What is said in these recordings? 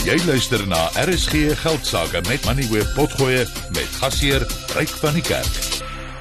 Jy luister na RSG Geldsaake met Money Web Potgoe met gasheer Ryk van die Kerk.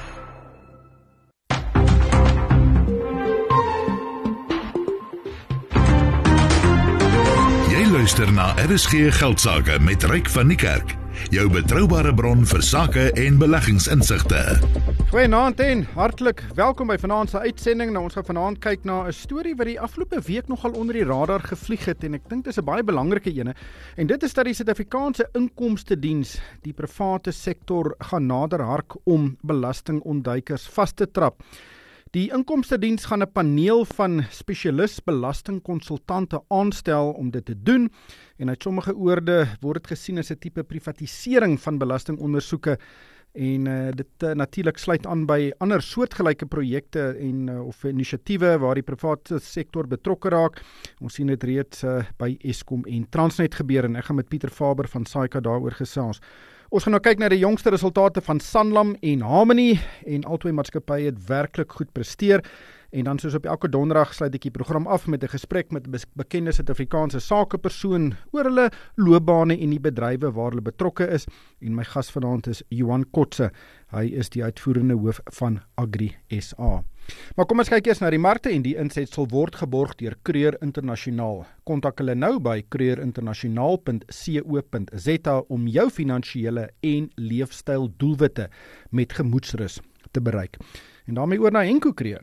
Jy luister na RSG Geldsaake met Ryk van die Kerk. Jou betroubare bron vir sake en beleggingsinsigte. Goeienaand en hartlik welkom by vanaand se uitsending. Nou, ons gaan vanaand kyk na 'n storie wat die afgelope week nogal onder die radar gevlieg het en ek dink dis 'n baie belangrike ene. En dit is dat die Suid-Afrikaanse Inkomstediens die private sektor gaan nader hark om belastingontduikers vas te trap. Die Inkomstediens gaan 'n paneel van spesialis belastingkonsultante aanstel om dit te doen en uit sommige oorde word dit gesien as 'n tipe privatisering van belastingondersoeke en dit natuurlik sluit aan by ander soortgelyke projekte en of inisiatiewe waar die private sektor betrokke raak. Ons sien dit reeds by Eskom en Transnet gebeur en ek gaan met Pieter Faber van SAICA daaroor gesels. Ons gaan nou kyk na die jongste resultate van Sanlam en Harmony en albei maatskappye het werklik goed presteer. En dan soos op elke donderdag sluit ek die program af met 'n gesprek met 'n bekende Suid-Afrikaanse sakepersoon oor hulle loopbane en die bedrywe waar hulle betrokke is. En my gas vanaand is Johan Kotse. Hy is die uitvoerende hoof van Agri SA. Maar kom ons kyk eers na die markte en die insetsel word geborg deur Kreur Internasionaal. Kontak hulle nou by kreurinternasionaal.co.za om jou finansiële en leefstyl doelwitte met gemoedsrus te bereik. En daarmee oor na Henko Kreur.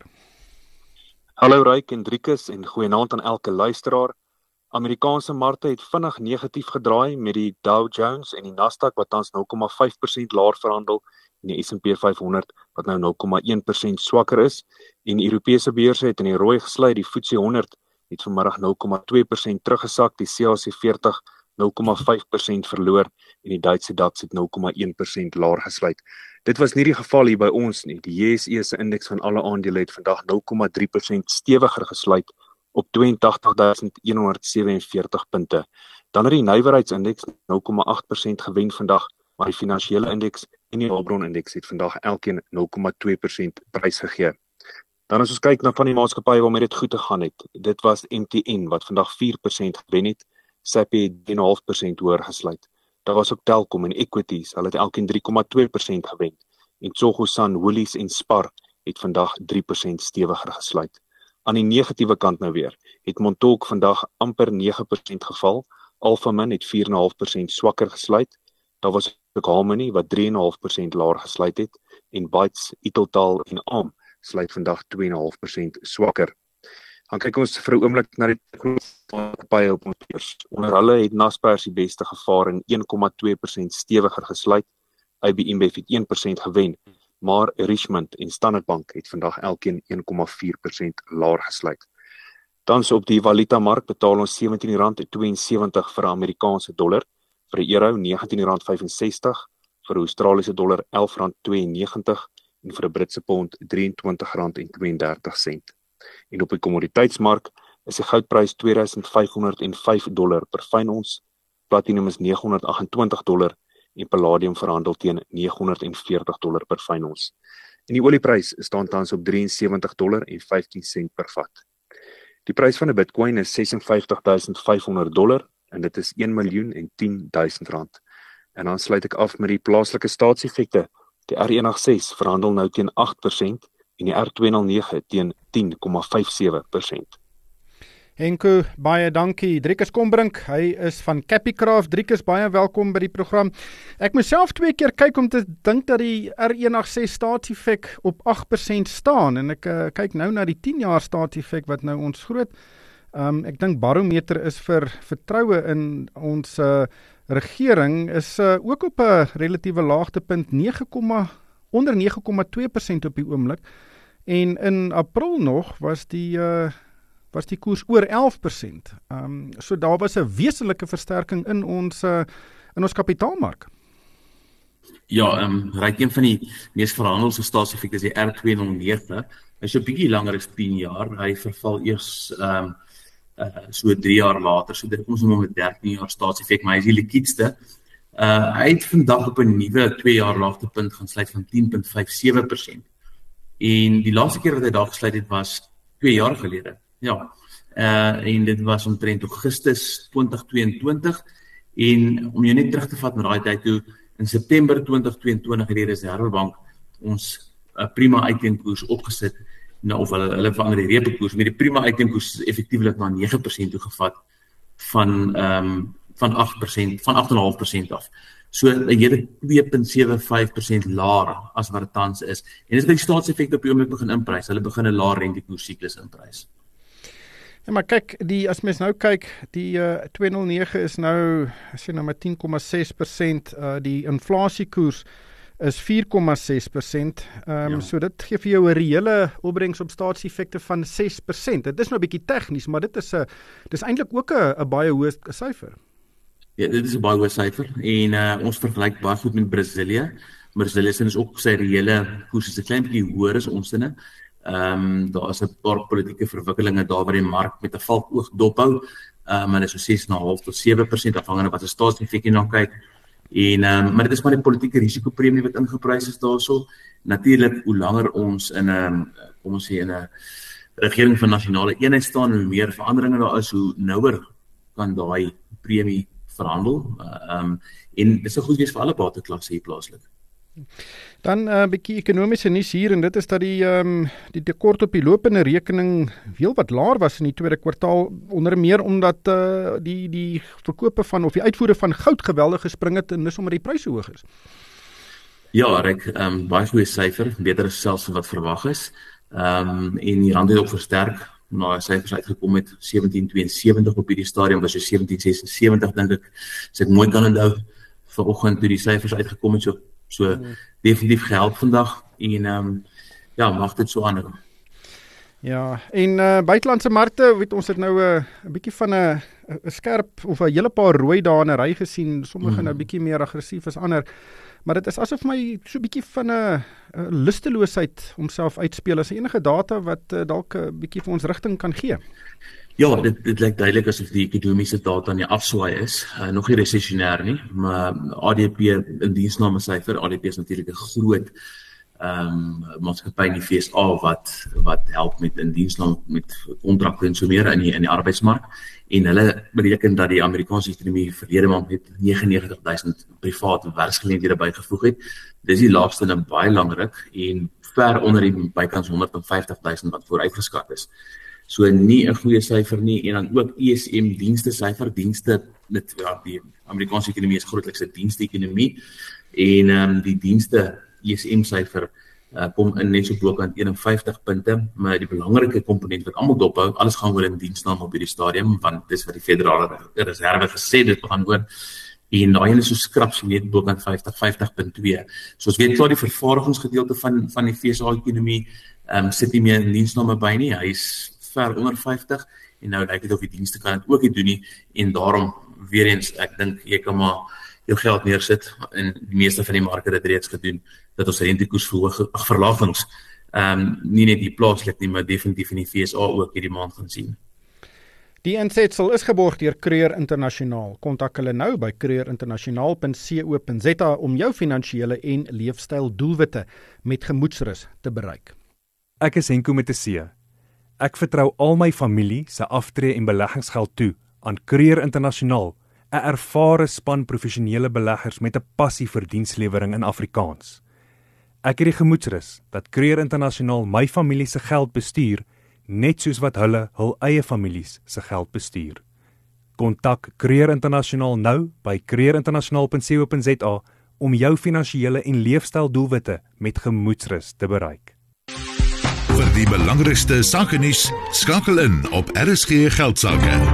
Hallo Ryk en Driekus en goeienaand aan elke luisteraar. Amerikaanse markte het vinnig negatief gedraai met die Dow Jones en die Nasdaq wat tans 0,5% laer verhandel en die S&P 500 wat nou 0,1% swakker is en die Europese beurse het in die rooi gesluit. Die FTSE 100 het vanmiddag 0,2% teruggesak, die CAC 40 0,5% verloor en die Duitse DAX het 0,1% laer gesluit. Dit was nie die geval hier by ons nie. Die JSE se indeks van alle aandele het vandag 0,3% stewiger gesluit op 82.147 punte. Dan het die nywerheidsindeks 0,8% gewen vandag, maar die finansiële indeks en die hulpbronindeks het vandag elkeen 0,2% prys gegee. Dan as ons kyk na van die maatskappye waarmee dit goed te gaan het, dit was MTN wat vandag 4% gewen het, SAP het 3,5% hoër gesluit. Daar was ook Telkom en Equities, hulle het elkeen 3,2% gewen. En Tsogosan, Woolies en Spar het vandag 3% stewiger gesluit. Aan die negatiewe kant nou weer, het Montauk vandag amper 9% geval, Alphamin het 4,5% swakker gesluit, daar was ook Harmony wat 3,5% laer gesluit het, en Bytes, Italtal en ARM sluit vandag 2,5% swakker. Dan kyk ons vir 'n oomblik na die maatskappye op ons beurs. Onder hulle het Naspers die beste gevaar en 1,2% stewiger gesluit. IBM het 1% gewen, maar Richmond en Standard Bank het vandag elkeen 1,4% laer gesluit. Tans op die valutamark betaal ons R17.72 vir 'n Amerikaanse dollar, vir 'n euro R19.65, vir 'n Australiese dollar R11.92 en vir 'n Britse pond R23.32. En op die kommoditeitsmark is die goudprys $2,505 per fyn ons, platinum is $928 en palladium verhandel teen $940 per fyn ons. En die olieprys staan tans op $73.15 per vat. Die prys van 'n Bitcoin is $56.500 en dit is R1.010.000. En dan sluit ek af met die plaaslike staatseffekte. Die R186 verhandel nou teen 8% en die R209 teen 10,57%. Henko, baie dankie. Driekus Kombrink, hy is van Capicraft. Driekus, baie welkom by die program. Ek moes self 2 keer kyk om te dink dat die R186 staatseffek op 8% staan en ek kyk nou na die 10 jaar staatseffek wat nou ons groot, ek dink barometer is vir vertroue in ons regering is ook op 'n relatiewe laagtepunt onder 9,2% op die oomblik. En in April nog was die koers oor 11%. So daar was 'n wesenlike versterking in ons kapitaalmark. Ja, Ryk, een van die mees verhandelde staatseffekte is die R209. Hy is 'n bietjie langer as 10 jaar. Hy verval eers so 3 jaar later. So dit ons noem 'n 13 jaar staatseffek, maar hy is die liquiedste. Hy het vandag op 'n nuwe 2 jaar laagtepunt gaan sluit van 10,57%. En die laaste keer wat hy daar gesluit het was 2 jaar gelede. Ja. En dit was omtrent Augustus 2022 En om jou net terug te vat na daai tyd toe, in September 2022 het die Reserwebank ons prima uitteenkoers opgesit, of hulle verander die reepekoers, met die prima uitteenkoers effektiewelik na 9% toegevat van 8%, van 8,5% af. So jy het 2,75% laer as wat dit tans is. En dis wat die staatseffekte op die oomblik begin inprys. Hulle begin 'n laer rentekoers siklus inprys. Ja, maar kyk, as mens nou kyk, die 209 is nou, as jy nou met 10,6%, die inflasiekoers is 4,6%. So dit gee vir jou 'n reële opbrengs op staatseffekte van 6%. Dit is nou 'n bietjie tegnies, maar dit is eintlik ook 'n baie hoë syfer. Ja, dit is 'n baie hoë syfer en ons vergelyk baie goed met Brasilië. Brasilië is ook sy reële koers is 'n klein bietjie hoër as ons sinne. Daar is 'n paar politieke verwikkelinge daar waar die mark met 'n valkoog dophou, maar dit is so 6,5 tot 7% afhangende wat 'n staatseffek jy na kyk. Maar dit is maar die politieke risikopremie wat ingeprys is daarso. Natuurlik, hoe langer ons in 'n regering van nasionale eenheid staan, hoe meer veranderinge daar is, hoe nouer kan daai premie verhandel. En dit is 'n goed wees vir alle bateklasse hier plaaslik. Dan 'n bietjie ekonomiese nuus hier, en dit is dat die tekort op die lopende rekening heel wat laer was in die tweede kwartaal, onder meer omdat die verkope van of die uitvoere van goud geweldig gespring het, en dis omdat die pryse hoog is. Ja, baie goeie syfer, beter as selfs wat verwag is. En die rand het ook versterk, na syfers uitgekom met 17,72 op hierdie stadium, was so 17,76 dink ek, as ek mooi kan onthou, vanoggend toe die syfers uitgekom het, so definitief gehelp vandag en mag dit so aanhou. Ja, en buitelandse markte, weet ons het nou 'n bietjie van 'n skerp of 'n hele paar rooi dae in 'n ry gesien, sommige nou bietjie meer aggressief as ander, maar dit is asof my so 'n bietjie van 'n lusteloosheid homself uitspeel. Is enige data wat dalk 'n bietjie vir ons rigting kan gee? Ja, dit lyk duidelik asof die ekonomiese data nie afswaai is, nog nie resessionêr nie, maar ADP in diensname syfer, ADP is natuurlik 'n groot maatskappy in die FSA wat help met in diensname met kontrakte en so meer in die arbeidsmark, en hulle bereken dat die Amerikaanse ekonomie verlede maand net 99,000 private werksgeleenthede bygevoeg het. Dis die laagste in 'n baie lang ruk en ver onder die bykans 150,000 wat vooruitgeskat is. So nie 'n goeie syfer nie, en dan ook ISM dienste syfer, met die Amerikaanse ekonomie is grootliks 'n dienste-ekonomie, en die dienste ISM syfer kom in net so bokant 51 punte, maar die belangrike komponent wat almal dophou, alles gaan oor in diensname op hierdie stadium, want dis wat die Federale Reserve gesê dit gaan oor, en daai is so skraps net bokant 50,2. So ons weet klaar die vervaardigingsgedeelte van die FSA-ekonomie sit nie meer in diensname by nie, hy is ver onder 50, en nou lyk dit of die dienste kan dit ook nie doen nie, en daarom, weer eens, ek dink, jy kan maar jou geld neersit, en die meeste van die marke het reeds gedoen, dat ons rentekoersverlagings, nie net die plaaslik nie, maar definitief in die FSA ook hierdie maand gaan sien. Die insetsel is geborg deur Creer Internasionaal. Kontak hulle nou by creerinternasionaal.co.za om jou finansiële en leefstyl doelwitte met gemoedsrus te bereik. Ek is Henko met 'n C. Ek vertrou al my familie se aftree en beleggingsgeld toe aan Creer Internasionaal, 'n ervare span professionele beleggers met 'n passie vir dienslewering in Afrikaans. Ek het die gemoedsrus dat Creer Internasionaal my familie se geld bestuur, net soos wat hulle hul eie families se geld bestuur. Kontak Creer Internasionaal nou by creerinternasionaal.co.za om jou finansiële en leefstyl doelwitte met gemoedsrus te bereik. Vir die belangrikste sakenuus, skakel in op RSG Geldsaake.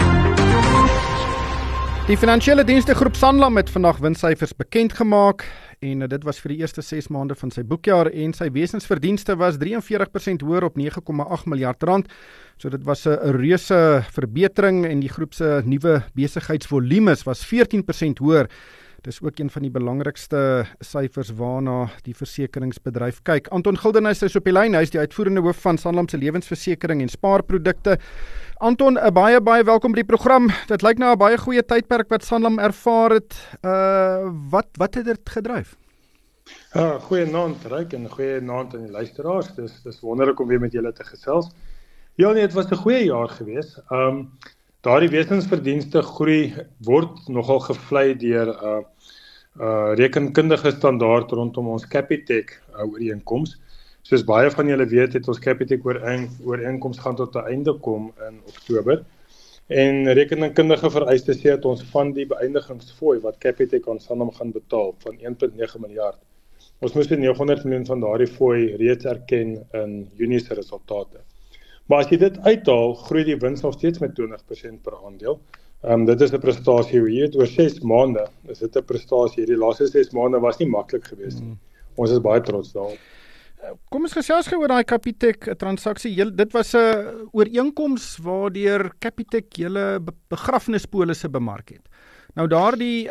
Die finansiële dienste groep Sanlam het vandag winssyfers bekend gemaak, en dit was vir die eerste 6 maande van sy boekjaar, en sy wesensverdienste was 43% hoër op 9,8 miljard rand. So dit was 'n reuse verbetering, en die groep se nuwe besigheidsvolumes was 14% hoër. Dis ook een van die belangrikste syfers waarna die versekeringsbedryf kyk. Anton Gildenhuys is op die lyn, hy is die uitvoerende hoof van Sanlam se lewensversekering en spaarprodukte. Anton, baie welkom by die program. Dit lyk na 'n baie goeie tydperk wat Sanlam ervaar het. Wat het dit gedryf? Goeienaand, Ryk, en goeienaand aan die luisteraars. Dis wonderlik om weer met julle te gesels. Ja nee, dit was 'n goeie jaar gewees. Daardie wesensverdienste groei word nogal gevlei deur rekenkundige standaard rondom ons Capitec ooreenkoms. Soos baie van julle weet, het ons Capitec ooreenkoms gaan tot 'n einde kom in Oktober. En rekenkundige vereistes sê dat ons van die beëindigingsfooi wat Capitec aan Sanlam gaan betaal van 1.9 miljard. Ons moes 900 miljoen van daardie fooi reeds erken in Junie se resultate. Maar as jy dit uithaal, groei die wins nog steeds met 20% per aandeel. Dit is 'n prestasie, jy weet, oor 6 maande is dit 'n prestasie. Die laaste 6 maande was nie maklik geweest nie. Ons is baie trots daarop. Kom ons gesels gou oor daai Capitec transaksie. Dit was 'n ooreenkoms waardeur Capitec julle begrafnispolisse bemark het. Nou daardie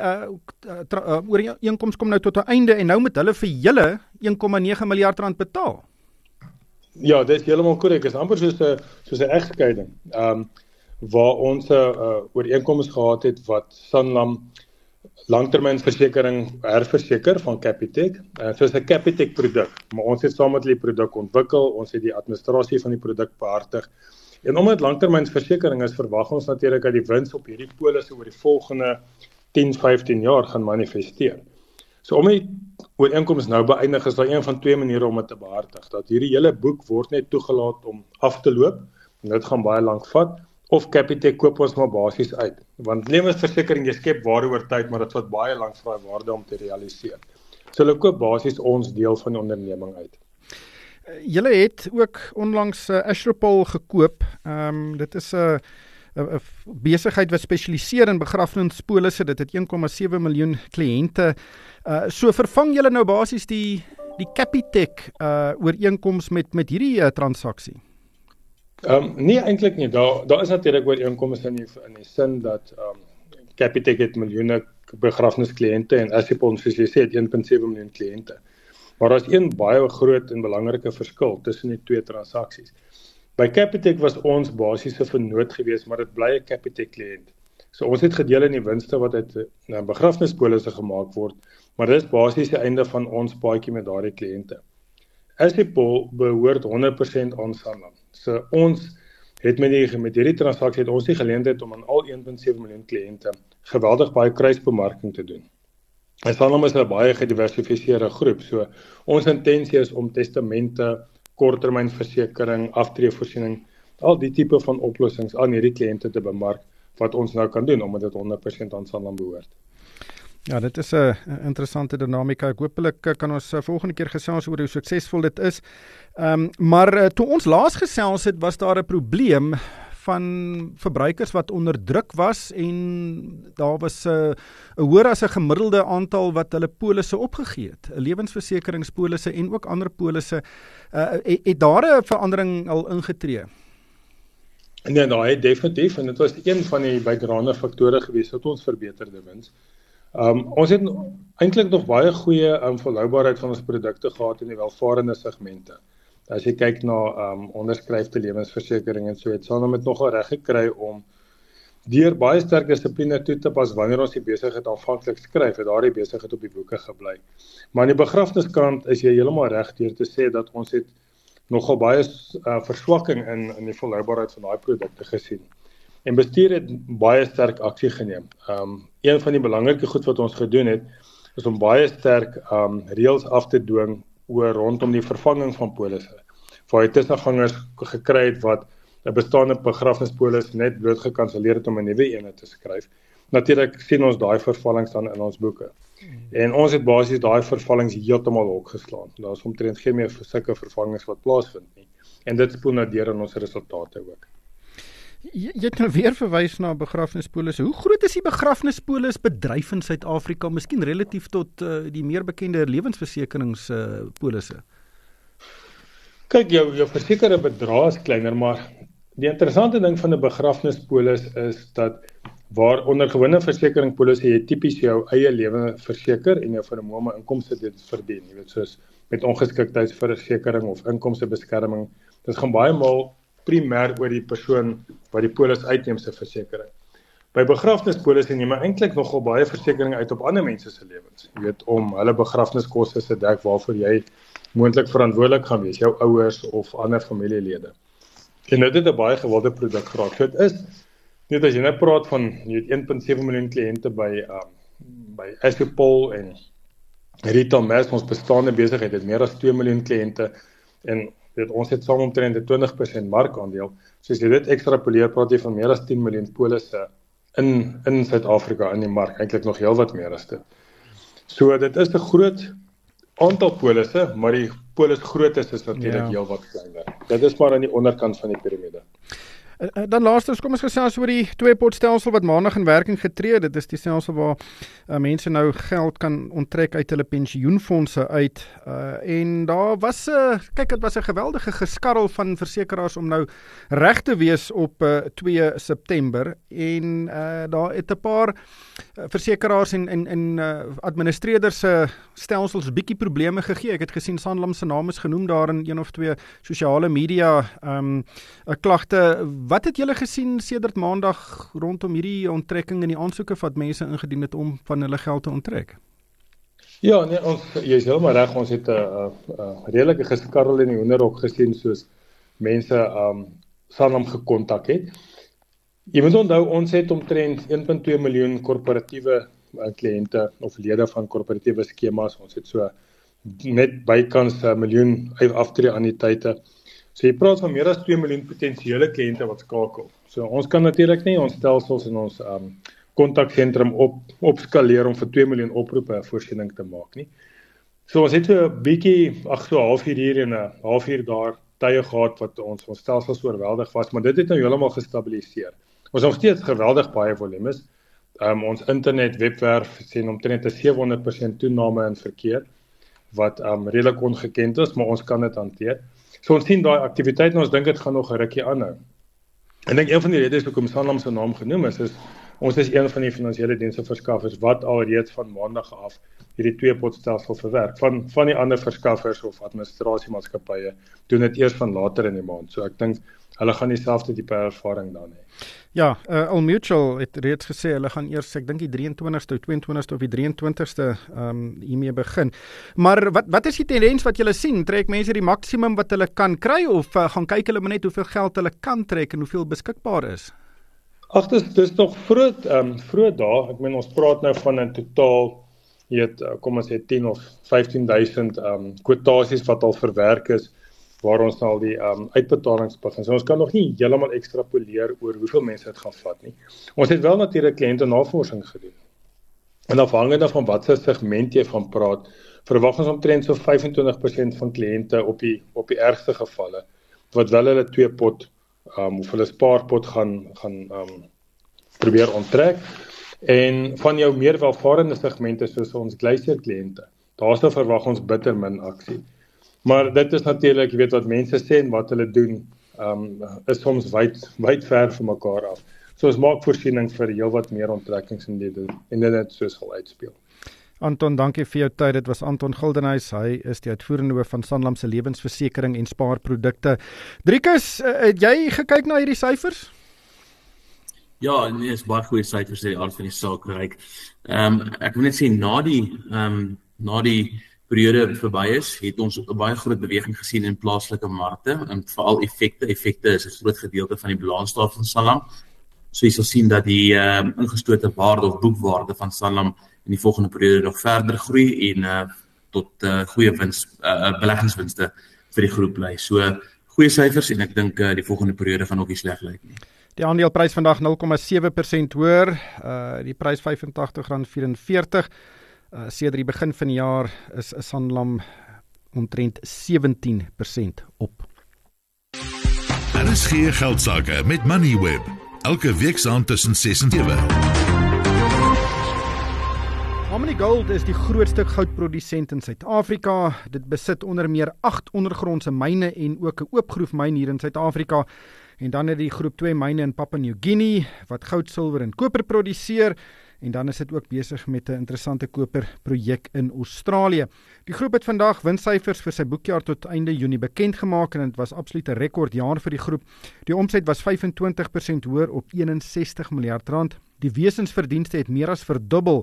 ooreenkoms kom nou tot 'n einde en nou moet hulle vir julle 1.9 miljard rand betaal. Ja, dit is heeltemal korrek. Dit is amper soos 'n egskeiding. Waar ons 'n ooreenkoms gehad het wat Sanlam langtermynversekering herverseker van Capitec, soos 'n Capitec produk, maar ons het saam met hulle die produk ontwikkel, ons het die administrasie van die produk behartig. En omdat langtermynversekering is, verwag ons natuurlik dat die wins op hierdie polisse oor die volgende 10-15 jaar gaan manifesteer. So om die ooreenkoms nou beëindig, is daar een van 2 maniere om dit te behartig. Dat hierdie hele boek word net toegelaat om af te loop, en dit gaan baie lank vat, of Capitec koop ons maar basies uit. Want lewensversekering, jy skep waarde oor tyd, maar dit vat baie lank vir daai waarde om te realiseer. So hulle koop basies ons deel van die onderneming uit. Julle het ook onlangs Astropol gekoop. Dit is 'n besigheid wat spesialiseer in begrafnispolisse. Dit het 1.7 miljoen kliënte. So vervang julle nou basies die Capitec ooreenkoms met hierdie transaksie? Nee, eintlik nie. Daar is natuurlik ooreenkomste in die sin dat Capitec het miljoene begrafniskliënte en Astropol, soos jy sê, het 1.7 miljoen kliënte. Maar daar is een baie groot en belangrike verskil tussen die twee transaksies. By Capitec was ons basiese vennoot geweest, maar dit bly 'n Capitec kliënt. So ons het gedeel in die winste wat uit begrafnispolisse gemaak word, maar dit is basies die einde van ons paadjie met daardie kliënte. Astropol behoort 100% aan Sanlam. So ons het met hierdie transaksie het ons die geleentheid om aan al 1.7 miljoen kliënte geweldig baie kruisbemarking te doen. En Sanlam is 'n baie gediversifiseerde groep, so ons intensie is om testamente, korttermynversekering, aftreevoorsiening, al die tipe van oplossings aan hierdie kliënte te bemark wat ons nou kan doen omdat dit 100% aan Sanlam behoort. Ja, dit is 'n interessante dinamika. Ek hoopelik kan ons volgende keer gesels oor hoe suksesvol dit is. Maar toe ons laas gesels het, was daar 'n probleem van verbruikers wat onder druk was en daar was 'n hoër as 'n gemiddelde aantal wat hulle polisse opgegee het, lewensversekeringspolisse en ook ander polisse. Het daar 'n verandering al ingetree? Nee, daar het definitief, en dit was een van die bydraende faktore geweest wat ons verbeterde wins. Ons het eintlik nog baie goeie volhoubaarheid van ons produkte gehad in die welvarende segmente. As jy kyk na onderskryfde lewensversekering en so, het Sanlam het nogal reg gekry om deur baie sterk dissipline toe te pas wanneer ons die besigheid aanvanklik skryf, het daardie besigheid op die boeke gebly. Maar aan die begrafniskant is jy heeltemal reg deur te sê dat ons het nogal baie verswakking in die volhoubaarheid van daai produkte gesien. En bestuur het baie sterk aksie geneem. Een van die belangrike goed wat ons gedoen het, is om baie sterk reëls af te dwing oor rondom die vervanging van polisse. Waar jy tussengangers gekry het wat 'n bestaande begrafnispolis net bloot gekanselleer het om 'n nuwe een te skryf. Natuurlik sien ons daai vervallings dan in ons boeke. En ons het basies daai vervallings heeltemal opgeslaan. Daar is omtrent geen meer sulke vervangings wat plaasvind nie. En dit spoel nou deur in ons resultate ook. Jy het nou weer verwys na begrafnispolisse. Hoe groot is die begrafnispolis bedryf in Suid-Afrika, miskien relatief tot die meer bekende lewensversekeringspolisse? Kyk, jou versekerde bedrag is kleiner, maar die interessante ding van 'n begrafnispolis is dat waar onder gewone versekeringspolisse jy tipies jou eie lewe verseker en jou vermoë om inkomste te verdien, jy weet, soos met ongeskiktheidsversekering of inkomstebeskerming. Dit gaan baie maal primêr oor die persoon wat die polis uitneem se versekering. By begrafnispolisse neem jy eintlik nogal baie versekering uit op ander mense se lewens. Jy weet, om hulle begrafniskoste te dek waarvoor jy moontlik verantwoordelik gaan wees, jou ouers of ander familielede. En dit het 'n baie gewilde produk geraak. So dit is Net as jy nou praat van 1.7 miljoen kliënte by Assupol en Retail Mass, ons bestaande besigheid het meer as 2 miljoen kliënte en ons het saam omtrent 'n 20% markandeel. So as jy dit ekstrapoleer, praat jy van meer as 10 miljoen polisse in Suid-Afrika in die mark, eintlik nog heelwat meer as dit. So dit is 'n groot aantal polisse, maar die polisgrootte is natuurlik heelwat kleiner. Dit is maar aan die onderkant van die piramide. Dan laastens, kom ons gesels oor die twee-potstelsel wat maandag in werking getree het. Dit is die stelsel waar mense nou geld kan onttrek uit hulle pensioenfondse uit. En daar was dit was 'n geweldige geskarrel van versekeraars om nou reg te wees op 2 September. En daar het 'n paar versekeraars en administreerders se stelsels bietjie probleme gegee. Ek het gesien Sanlam se naam is genoem daar in 1 of 2 sosiale media klagte. Wat het julle gesien sedert maandag rondom hierdie onttrekking en die aansoeke wat mense ingedien het om van hulle geld te onttrek? Ja, nee, jy is heeltemal reg, ons het 'n redelike geskarrel in die hoenderhok gesien soos mense Sanlam gekontak het. Jy moet onthou, ons het omtrent 1.2 miljoen korporatiewe kliënte of lede van korporatiewe skemas. Ons het so net bykans 1 miljoen aftreeanniteite. So jy praat van meer as 2 miljoen potensiële kliënte wat skakel. So ons kan natuurlik nie ons stelsels en ons kontaksentrum opskaleer om vir 2 miljoen oproepe 'n voorsiening te maak nie. So ons het so 'n bietjie, so 'n halfuur hier en 'n halfuur daar tye gehad wat ons stelsels oorweldig was, maar dit het nou heeltemal gestabiliseer. Ons nog steeds geweldig baie volumes. Ons internet webwerf sien omtrent 'n 700% toename in verkeer wat redelik ongekend is, maar ons kan dit hanteer. So ons sien daai aktiwiteit en ons dink dit gaan nog 'n rukkie aanhou. Ek dink een van die redes hoekom Sanlam se naam genoem is ons is een van die finansiële diensteverskaffers wat alreeds van maandag af hierdie twee-potstelsel verwerk. Van die ander verskaffers of administrasiemaatskappye doen dit eers van later in die maand. So ek dink hulle gaan dieselfde tipe ervaring dan hê. Ja, Old Mutual het reeds gesê hulle gaan eers, ek dink die 23ste, 22ste of die 23ste hiermee begin. Maar wat is die tendens wat julle sien? Trek mense die maksimum wat hulle kan kry of gaan kyk hulle maar net hoeveel geld hulle kan trek en hoeveel beskikbaar is? Ag, dis nog vroeg dae. Ek meen ons praat nou van 'n totaal, kom ons sê 10 of 15,000 kwotasies wat al verwerk is, waar ons al die uitbetalings begin. So ons kan nog nie heeltemal ekstrapoleer oor hoeveel mense dit gaan vat nie. Ons het wel natuurlik kliënte navorsing gedoen. En afhangende van watter segment jy van praat, verwag ons omtrent so 25% van kliënte op die ergste gevalle wat wel hulle twee-pot of hulle spaarpot gaan probeer onttrek. En van jou meer welvarende segmente soos ons Glacier kliënte, daarso verwag ons bitter min aksie. Maar dit is natuurlik, jy weet wat mense sê en wat hulle doen, is soms wyd ver van mekaar af. So ons maak voorsiening vir heelwat meer onttrekkings en dit net so sal uitspeel. Anton, dankie vir jou tyd. Dit was Anton Gildenhuys. Hy is die uitvoerende hoof van Sanlam se lewensversekering en spaarprodukte. Driekus, het jy gekyk na hierdie syfers? Ja, nee, is baie goeie syfers uit die aard van die saak gereik. Ek wil net sê na die periode verby is, het ons 'n baie groot beweging gesien in plaaslike markte en veral effekte. Effekte is 'n groot gedeelte van die balansstaat van Sanlam. So jy sal sien dat die ingestote waarde of boekwaarde van Sanlam in die volgende periode nog verder groei en tot goeie beleggingswinste vir die groep lei. So goeie syfers en ek dink die volgende periode gaan ook nie sleg lyk nie. Die aandeleprys vandag 0,7% hoër, die prys R85.44. Sedert die begin van die jaar is Sanlam omtrent 17% op. RSG Geldsaake met Moneyweb. Elke week saam tussen 6 en 7. Harmony Gold is die grootste goudprodusent in Suid-Afrika. Dit besit onder meer 8 ondergrondse myne en ook 'n oopgroefmyn hier in Suid-Afrika. En dan het die groep 2 myne in Papua New Guinea wat goud, silwer en koper produseer. En dan is dit ook besig met 'n interessante koperprojek in Australië. Die groep het vandag winssyfers vir sy boekjaar tot einde Junie bekend gemaak en dit was absoluut 'n rekordjaar vir die groep. Die omset was 25% hoër op R61 miljard. Die wesensverdienste het meer as verdubbel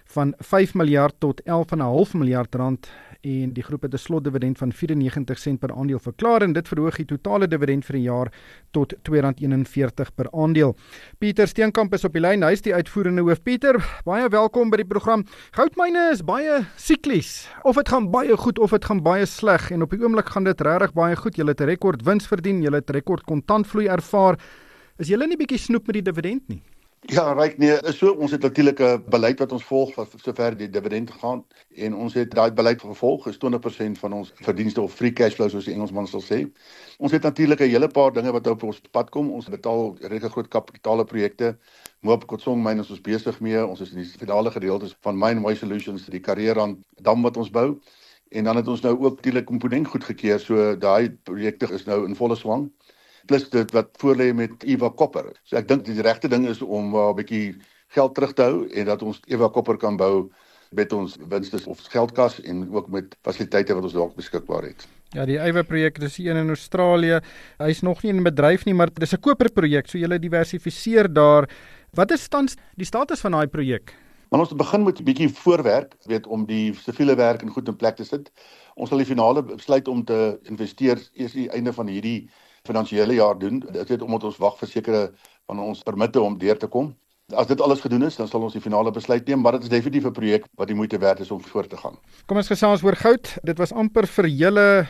van 5 miljard tot 11,5 miljard rand en die groep het 'n slotdividend van 94 sent per aandeel verklaar en dit verhoog die totale dividend vir die jaar tot R2.41 per aandeel. Pieter Steenkamp is op die lyn, hy is die uitvoerende hoof. Pieter, baie welkom by die program. Goudmyne is baie siklies. Of dit gaan baie goed of dit gaan baie sleg en op die oomblik gaan dit regtig baie goed. Julle het 'n rekord wins verdien, julle het rekord kontantvloei ervaar. Is julle nie bietjie snoep met die dividend nie? Ja, reg nee, is so ons het natuurlik 'n beleid wat ons volg wat sover die dividend gaan en ons het daai beleid gevolg, is 20% van ons verdienste of free cash flow soos die Engelsman sal sê. Ons het natuurlik 'n hele paar dinge wat op ons pad kom. Ons betaal redelike groot kapitale projekte. Moab Khotsong myn is ons besig mee. Ons is in die finale gedeeltes van Mine Waste Solutions, die Karierrand dam wat ons bou. En dan het ons nou ook die komponent goedgekeur, so daai projekte is nou in volle swang. Plus dit wat voorlê met Eva Copper. So ek dink die regte ding is om 'n bietjie geld terug te hou en dat ons Eva Copper kan bou met ons winste of geldkas en ook met fasiliteite wat ons dalk beskikbaar het. Ja, die Eva projek, dis een in Australië. Hy's nog nie in bedryf nie, maar dis 'n koperprojek, so jy diversifiseer daar. Wat is tans die status van daai projek? Maar ons begin met 'n bietjie voorwerk, om die siviele werk in goed in plek te sit. Ons sal die finale besluit om te investeer eers die einde van hierdie finansiële jaar doen. Dit is omdat ons wag vir sekere van ons permitte om deur te kom. As dit alles gedoen is, dan sal ons die finale besluit neem, maar dit is definitief 'n projek wat die moeite werd is om voort te gaan. Kom ons gesels oor goud. Dit was amper vir julle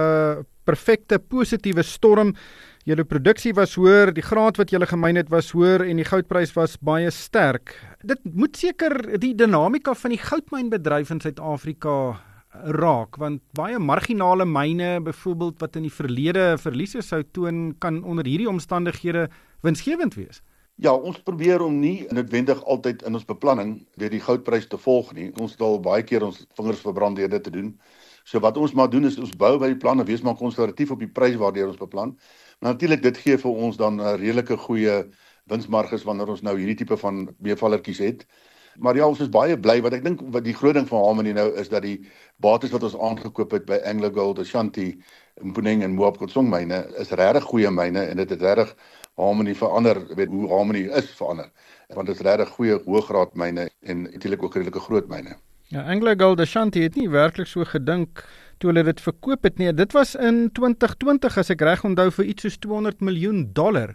perfekte positiewe storm. Julle produksie was hoër, die graad wat julle gemyn het was hoër en die goudprys was baie sterk. Dit moet seker die dinamika van die goudmynbedryf in Suid-Afrika raak, want baie marginale myne byvoorbeeld wat in die verlede verliese sou toon, kan onder hierdie omstandighede winsgewend wees. Ja, ons probeer om nie noodwendig altyd in ons beplanning deur die goudprys te volg nie. Ons het al baie keer ons vingers verbrand deur dit te doen. So wat ons maar doen is ons bou by die plan en wees maar konservatief op die prys waardeur ons beplan. Maar natuurlik dit gee vir ons dan 'n redelike goeie winsmarges wanneer ons nou hierdie tipe van meevallertjies het. Maar ja, ons is baie bly, wat ek dink wat die groot ding van Harmony nou is dat die bates wat ons aangekoop het by AngloGold Ashanti, Mponeng en Moab Khotsong myne is regtig goeie myne en dit het regtig Harmony verander, hoe Harmony is verander. Want dit is regtig goeie hoëgraad myne en natuurlik ook redelike groot myne. Ja, AngloGold Ashanti het nie werklik so gedink toe hulle dit verkoop het nie. Dit was in 2020 as ek reg onthou vir iets soos $200 miljoen.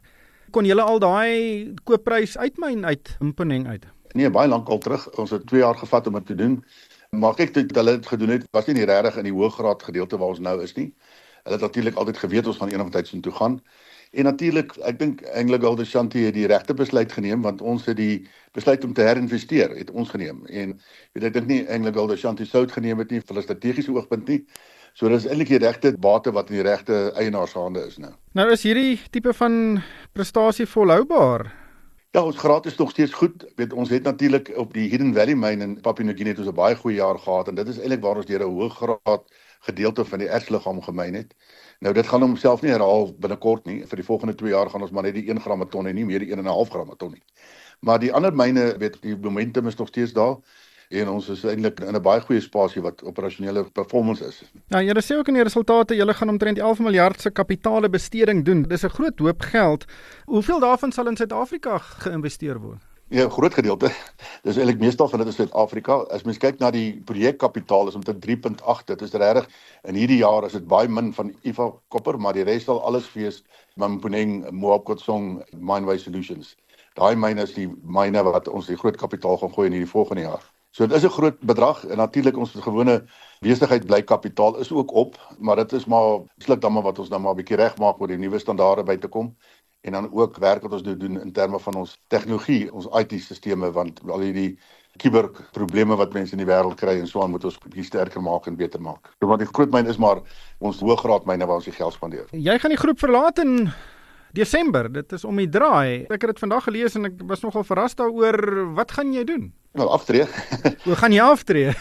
Kon julle al daai koopprys uitmyn uit Mponeng uit? Nee, baie lank al terug. Ons het 2 jaar gevat om dit te doen. Maar kyk, dit hulle het gedoen het, was nie regtig in die hoëgraad gedeelte waar ons nou is nie. Hulle het natuurlik altyd geweet ons gaan eendag tyd so toe gaan. En natuurlik, ek dink AngloGold Ashanti het die regte besluit geneem want ons het die besluit om te herinvesteer het ons geneem. En ek dink nie AngloGold Ashanti sou dit geneem het nie vir 'n strategiese oogpunt nie. So dis eintlik die regte bate wat in die regte eienaarshande is nou. Nou is hierdie tipe van prestasie volhoubaar. Ja, ons graad is nog steeds goed. Ons het natuurlik op die Hidden Valley mine in Papua New Guinea het ons 'n baie goeie jaar gehad en dit is eintlik waar ons deur 'n hoë graad gedeelte van die ertsliggaam gemyn het. Nou dit gaan homself nie herhaal binnekort nie. Vir die volgende 2 jaar gaan ons maar net die 1 gram per ton en nie meer die 1,5 gram per ton nie. Maar die ander myne, die momentum is nog steeds daar. En ons is eintlik in 'n baie goeie spasie wat operasionele performance is. Nou, julle sê ook in die resultate, julle gaan omtrent 11 miljard se kapitale besteding doen. Dis 'n groot hoop geld. Hoeveel daarvan sal in Suid-Afrika geïnvesteer word? Ja, 'n groot gedeelte. Dis eintlik meestal van dit is Suid-Afrika. As mens kyk na die projekkapitaal is omtrent 3.8. Dit is regtig in hierdie jaar is dit baie min van Eva Copper, maar die res sal alles wees Mponeng, Moab Khotsong, Mine Waste Solutions. Daai myne is die myne wat ons die groot kapitaal gaan gooi in hierdie volgende jaar. So dit is 'n groot bedrag en natuurlik ons gewone besigheid bly kapitaal is ook op, maar dit is maar sluk dan maar wat ons dan maar 'n bietjie regmaak oor die nuwe standaarde by te kom en dan ook werk wat ons doen in terme van ons tegnologie, ons IT-sisteme want al hierdie kuberprobleme wat mense in die wêreld kry en so aan moet ons bietjie sterker maak en beter maak. So want die groot myn is maar ons hoëgraad myne waar ons die geld spandeer. Jy gaan die groep verlaat in Desember, dit is om die draai. Ek het dit vandag gelees en ek was nogal verras daaroor. Wat gaan jy doen? Nou aftree. Hoe gaan jy aftree?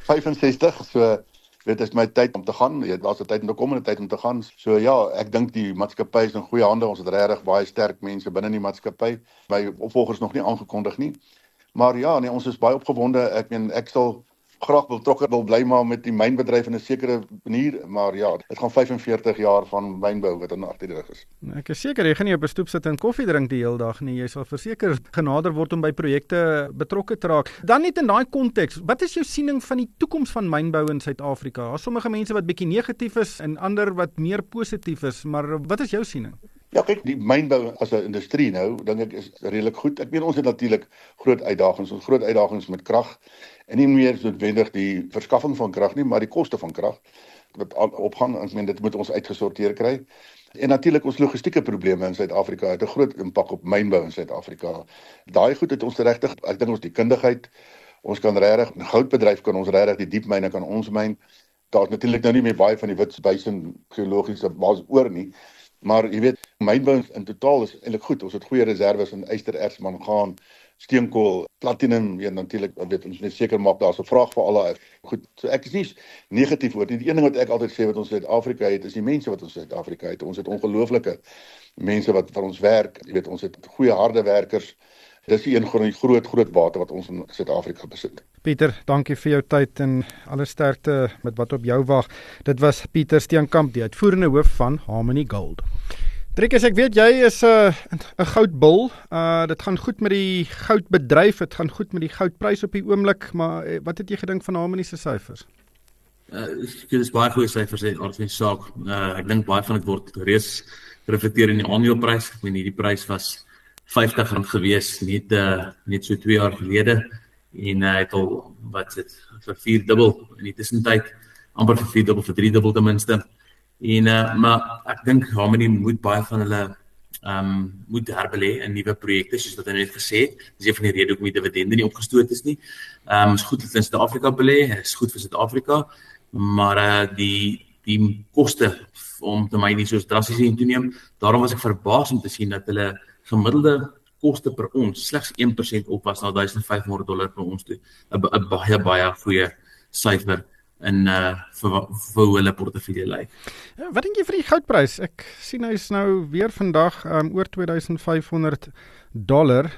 65, so dit is my tyd om te gaan. Dit was 'n tyd om te kom en 'n tyd om te gaan. So ja, ek dink die maatskappy is in goeie hande. Ons het regtig baie sterk mense binne die maatskappy. My opvolgers nog nie aangekondig nie. Maar ja, nee, ons is baie opgewonde. Ek meen ek sal graag betrokke wil bly maar met die mynbedryf in 'n sekere manier, maar ja, dit gaan 45 jaar van mynbou wat agter die rug is. Ek is seker jy gaan nie op 'n stoep sit en koffie drink die hele dag nie. Jy sal verseker genader word om by projekte betrokke te raak. Dan net in daai konteks, wat is jou siening van die toekoms van mynbou in Suid-Afrika? Daar's sommige mense wat bietjie negatief is en ander wat meer positief is, maar wat is jou siening? Ja, kyk, die mynbou as 'n industrie nou, dink ek is redelik goed. Ek meen ons het natuurlik groot uitdagings met krag en nie meer noodwendig die verskaffing van krag nie, maar die koste van krag wat opgaan. Ek meen dit moet ons uitgesorteer kry. En natuurlik ons logistieke probleme in Suid-Afrika het 'n groot impak op mynbou in Suid-Afrika. Daai goed het ons regtig, ek dink ons die kundigheid, ons kan regtig 'n goudbedryf kan ons regtig die diep myne kan ons myn. Daar's natuurlik nou nie meer baie van die Witwatersrand geologiese basis oor nie. Maar jy weet, mynbou in totaal is eintlik goed. Ons het goeie reserves in ystererts, mangaan, steenkool, platinum, en natuurlik weet ons net seker maak daar's 'n vraag vir alle. Goed, so ek is nie negatief oor dit. Die een ding wat ek altyd sê wat ons in Suid-Afrika het, is die mense wat ons in Suid-Afrika het. Ons het ongelooflike mense wat vir ons werk. Jy weet, ons het goeie harde werkers. Dis die een groot bate wat ons in Suid-Afrika besit. Pieter, dankie vir jou tyd en alle sterkte met wat op jou wag. Dit was Pieter Steenkamp, die uitvoerende hoof van Harmony Gold. Driekus, ek weet jy is 'n goudbul. Dit gaan goed met die goudbedryf, dit gaan goed met die goudprys op die oomblik, maar wat het jy gedink van Harmony se syfers? Dit is baie goeie syfers uit die saak. Ek dink baie van dit word reeds gereflekteer in die aandeleprys. Ek meen hierdie prys was R50 gewees net so 2 jaar gelede en het al vir 4-dubbel in die tussentyd, amper vir 4-dubbel, vir 3-dubbel ten minste. En maar ek dink Harmony moet baie van hulle moet herbelê in nuwe projekte soos wat hy net gesê het. Dis een van die redes hoekom die dividende nie opgestoot is nie. Is goed dat in Suid-Afrika belê, is goed vir Suid-Afrika, maar die koste om te myn nie so drasties in toeneem. Daarom was ek verbaas om te sien dat hulle gemiddelde koste per ons slegs 1% op was na $1,500 per ons toe. 'n baie goeie syfer in vir hoe hulle portefeulje lyk. Wat dink jy vir die goudprys? Ek sien hy is nou weer vandag oor $2,500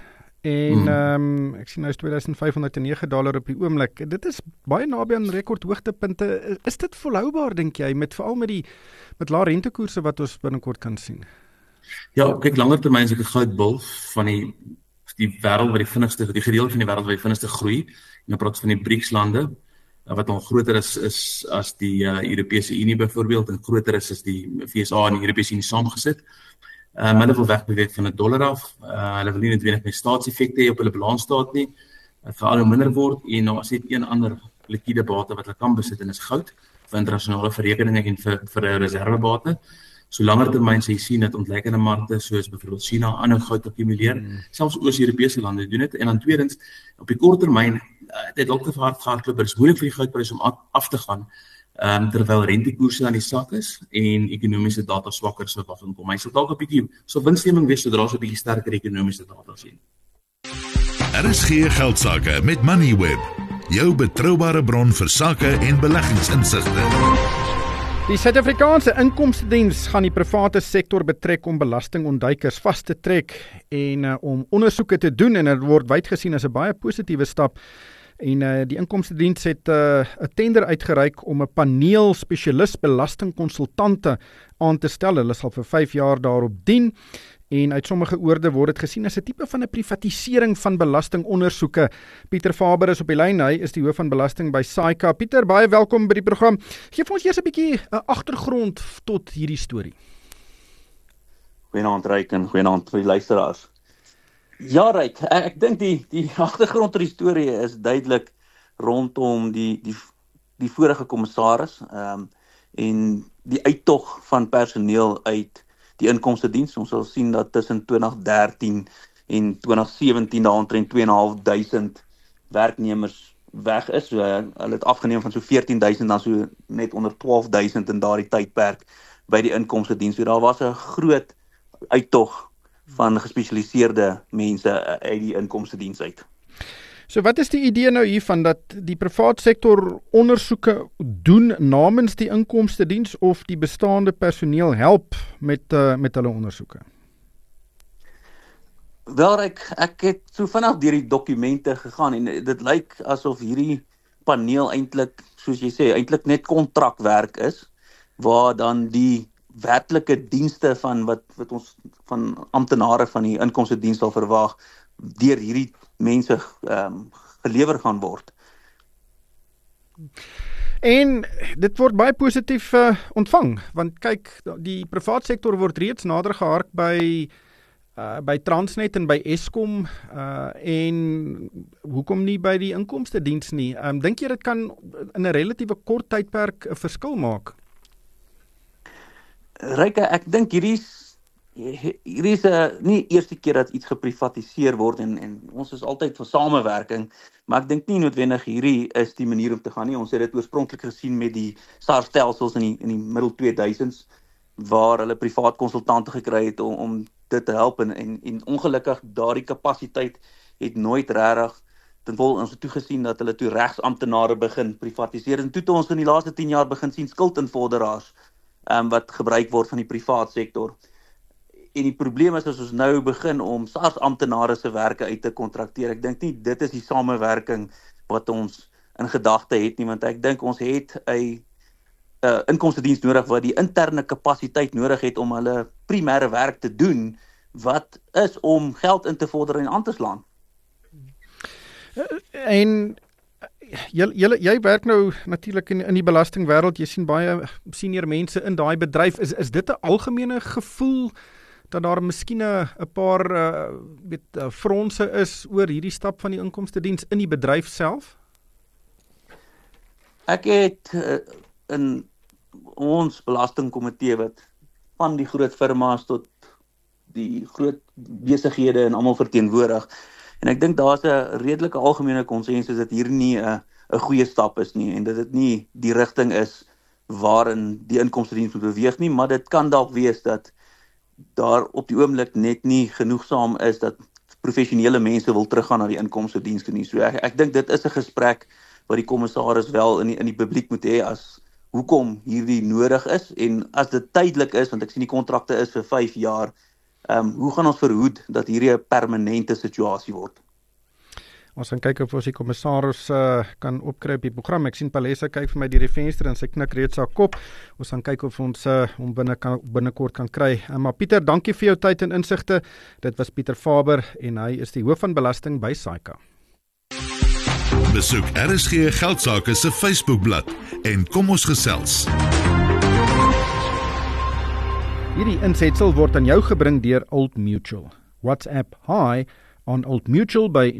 en ek sien nou is $2,509 op die oomblik. Dit is baie naby aan rekordhoogtepunte. Is dit volhoubaar dink jy veral met lae rentekoerse wat ons binnekort kan sien? Ja, kyk, langer termyn is ek 'n goudbul van die wêreld wat die vinnigste, die gedeelte van die wêreld wat die vinnigste groei. En dan praat van die BRICS lande wat al groter is as die Europese Unie byvoorbeeld en groter is as die VSA en die Europese Unie saamgesit. Hulle wil wegbeweeg van $1 af. Hulle wil nie noodwendig met staatseffekte hê op hulle balansstaat nie. Dit gaan al hoe minder word en nou as dit een ander liquide bate wat hulle kan besit en is goud vir internasionale verrekeninge en vir reservebate. So langer termyn sê jy sien dat ontleikende markte soos byvoorbeeld China aanhou goud akkumuleer, selfs Oos-Europese lande doen dit. En dan tweedens, op die kort termyn, dit dalk te hardloop, dit is moeilik vir die goudprys om af te gaan, terwyl rentekoerse aan die sak is en ekonomiese data swakker sou kom. Hy sal dalk 'n bietjie verwinstneming wees sodra so 'n bietjie sterker ekonomiese data sien. RSG Geldsaake met Moneyweb, jou betroubare bron vir sake en beleggingsinsigte. Die Suid-Afrikaanse Inkomstediens gaan die private sektor betrek om belastingontduikers vas te trek en om ondersoeke te doen en dit word wyd gesien as 'n baie positiewe stap. En die Inkomstediens het 'n tender uitgereik om 'n paneel spesialis belastingkonsultante aan te stel. Hulle sal vir 5 jaar daarop dien. En uit sommige oorde word dit gesien as 'n tipe van 'n privatisering van belastingondersoeke. Pieter Faber is op die lyn. Hy is die hoof van belasting by SAICA. Pieter, baie welkom by die program. Geef ons eers 'n bietjie 'n agtergrond tot hierdie storie. Goeienaand Ryk en goeienaand vir die luisteraars. Ja Ryk, ek dink die agtergrond tot die storie is duidelik rondom die vorige kommissaris en die uittog van personeel uit die inkomstediens. Ons sal sien dat tussen 2013 en 2017 daar omtrent 2.500 werknemers weg is. So, hulle het afgeneem van so 14.000 dan so net onder 12.000 in daardie tydperk by die inkomstediens. So daar was 'n groot uittog van gespesialiseerde mense uit die inkomstediens uit. So wat is die idee nou hiervan dat die privaat sektor ondersoeke doen namens die inkomstediens of die bestaande personeel help met hulle ondersoeke? Wel ek het so vinnig deur die dokumente gegaan en dit lyk asof hierdie paneel eintlik, soos jy sê, eintlik net kontrakwerk is, waar dan die werklike dienste van wat ons van amptenare van die inkomstediens sal verwag, deur hierdie mense gelewer gaan word. En dit word baie positief ontvang, want kyk, die privaat sektor word reeds nader gehark by Transnet en by Eskom, en hoekom nie by die inkomstediens nie? Dink jy dit kan in 'n relatiewe kort tydperk 'n verskil maak? Ryke, ek dink hierdie is nie eerste keer dat iets geprivatiseer word en ons is altyd vir samewerking, maar ek dink nie noodwendig hierdie is die manier om te gaan nie. Ons het dit oorspronklik gesien met die SARS-stelsels in die middel 2000s, waar hulle privaat konsultante gekry het om dit te help en ongelukkig daardie kapasiteit het nooit regtig ons het toe gesien dat hulle toe regsamptenare begin privatiseer en toe het ons in die laaste 10 jaar begin sien skuldinvorderaars wat gebruik word van die privaat sektor. En die probleem is as ons nou begin om SARS-amptenare se werke uit te kontrakteer. Ek dink nie dit is die samewerking wat ons in gedagte het nie, want ek dink ons het 'n inkomstediens nodig wat die interne kapasiteit nodig het om hulle primêre werk te doen, wat is om geld in te vorder en aan te slaan. En jy werk nou natuurlik in die belastingwêreld, jy sien baie senior mense in daai bedryf. Is dit 'n algemene gevoel dat daar miskien 'n paar fronse is oor hierdie stap van die inkomstediens in die bedryf self? Ek het in ons belastingkomitee wat van die groot firma's tot die groot besighede en almal verteenwoordig. En ek dink daar's 'n redelike algemene konsensus dat hier nie 'n goeie stap is nie en dat dit nie die rigting is waarin die inkomstediens moet beweeg nie, maar dit kan dalk wees dat daar op die oomblik net nie genoegsaam is dat professionele mense wil teruggaan na die inkomstediens toe nie. So ek dink dit is 'n gesprek wat die kommissaris wel in die publiek moet hê as hoekom hierdie nodig is en as dit tydelik is, want ek sien die kontrakte is vir 5 jaar, hoe gaan ons verhoed dat hierdie 'n permanente situasie word? Ons gaan kyk of ons die kommissaris kan opkry op die program. Ek sien Palesa kyk vir my deur die venster en sy knik reeds haar kop. Ons gaan kyk of ons hom binnekort kan kry. Maar Pieter, dankie vir jou tyd en insigte. Dit was Pieter Faber en hy is die hoof van belasting by SAICA. Besoek RSG Geldsaake se Facebookblad en kom ons gesels. Hierdie insetsel word aan jou gebring deur Old Mutual. WhatsApp hi on Old Mutual by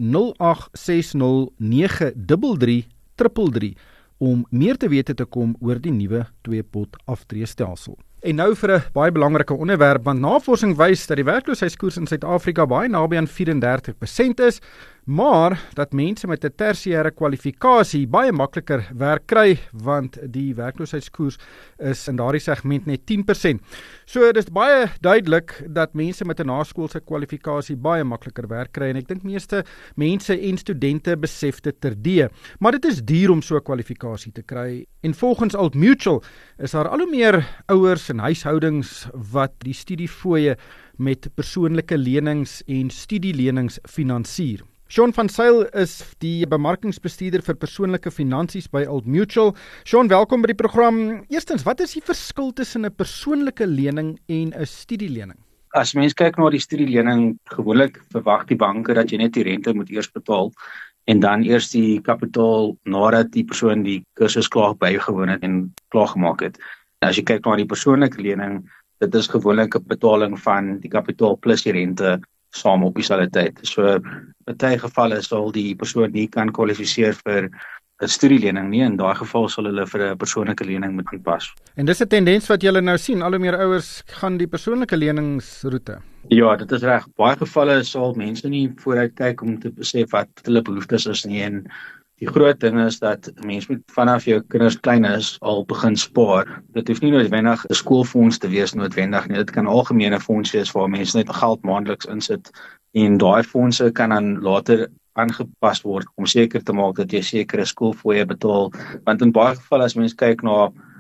0860933333 om meer te wete te kom oor die nuwe 2-pot aftreestelsel. En nou vir 'n baie belangrike onderwerp, want navorsing wys dat die werkloosheidskoers in Suid-Afrika baie naby aan 34% is, maar dat mense met 'n tersiêre kwalifikasie baie makliker werk kry, want die werkloosheidskoers is in daardie segment net 10%. So dis baie duidelik dat mense met 'n naskoolse kwalifikasie baie makliker werk kry en ek dink meeste mense en studente besef dit terdee. Maar dit is duur om so 'n kwalifikasie te kry en volgens Old Mutual is daar al hoe meer ouers en huishoudings wat die studiefooie met persoonlike lenings en studielenings finansier. Sean van Sail is die bemarkingsbestuurder vir persoonlike finansies by Old Mutual. Sean, welkom by die program. Eerstens, wat is die verskil tussen 'n persoonlike lening en 'n studielening? As mens kyk na die studielening, gewoonlik verwag die banke dat jy net die rente moet eers betaal en dan eers die kapitaal nadat die persoon die kursus klaar bygewoon het en klaar gemaak het. As jy kyk na die persoonlike lening, dit is gewoonlik 'n betaling van die kapitaal plus die rente saam op dieselfde tyd. So in baie gevalle sal die persoon nie kan kwalifiseer vir 'n studielening nie. In daai geval sal hulle vir 'n persoonlike lening moet aanpas. En dis 'n tendens wat julle nou sien, al hoe meer ouers gaan die persoonlike leningsroete. Ja, dit is reg. Baie gevalle sal mense nie vooruit kyk om te besef wat hulle behoeftes is nie en die groot ding is dat mense moet vanaf jou kinders klein is al begin spaar. Dit hoef nie noodwendig 'n skoolfonds te wees noodwendig nie. Dit kan algemene fondse wees waar mense net geld maandeliks insit en daai fondse kan dan later aangepas word om seker te maak dat jy sekere skoolfooie betaal. Want in baie gevalle as mense kyk na